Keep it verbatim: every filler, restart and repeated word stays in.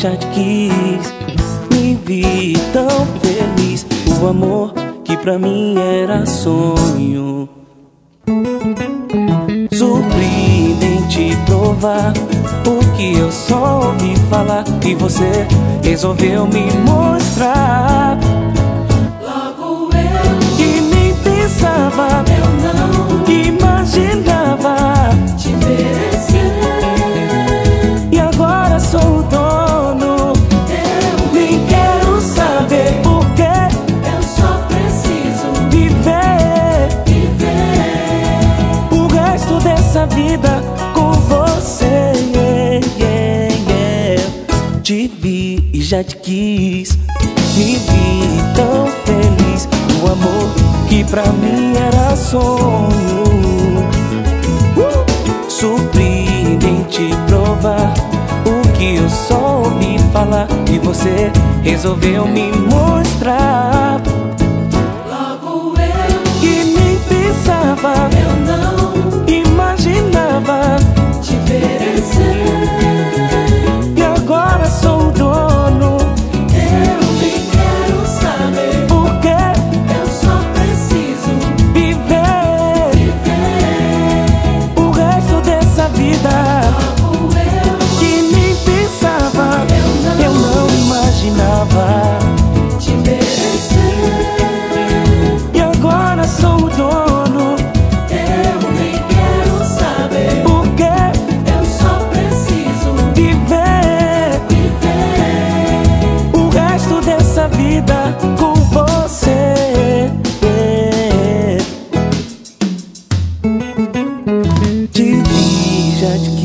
já te quis. Me vi tão feliz. O amor que pra mim era sonho. Surpreendente provar o que eu só ouvi falar. E você resolveu me mostrar. Logo eu que nem pensava, eu não imaginava te merecer. E agora sou o dono. Eu Nem quero saber por que eu só preciso viver viver o resto dessa vida com você. Yeah, yeah, yeah. Te vi e já te quis. Me vi tão feliz. O amor que pra mim era sonho. uh! Surpreendente provar o que eu só ouvi falar. E você resolveu me mostrar. Logo eu Que nem pensava, eu não imaginava te merecer. E agora sou o dono. Eu nem quero saber Por que eu só preciso viver viver o resto dessa vida? logo eu Que nem pensava, eu eu não não imaginava te merecer. E agora sou o dono. Eu nem quero saber Por que eu só preciso viver viver o resto dessa vida com você? Te vi, já te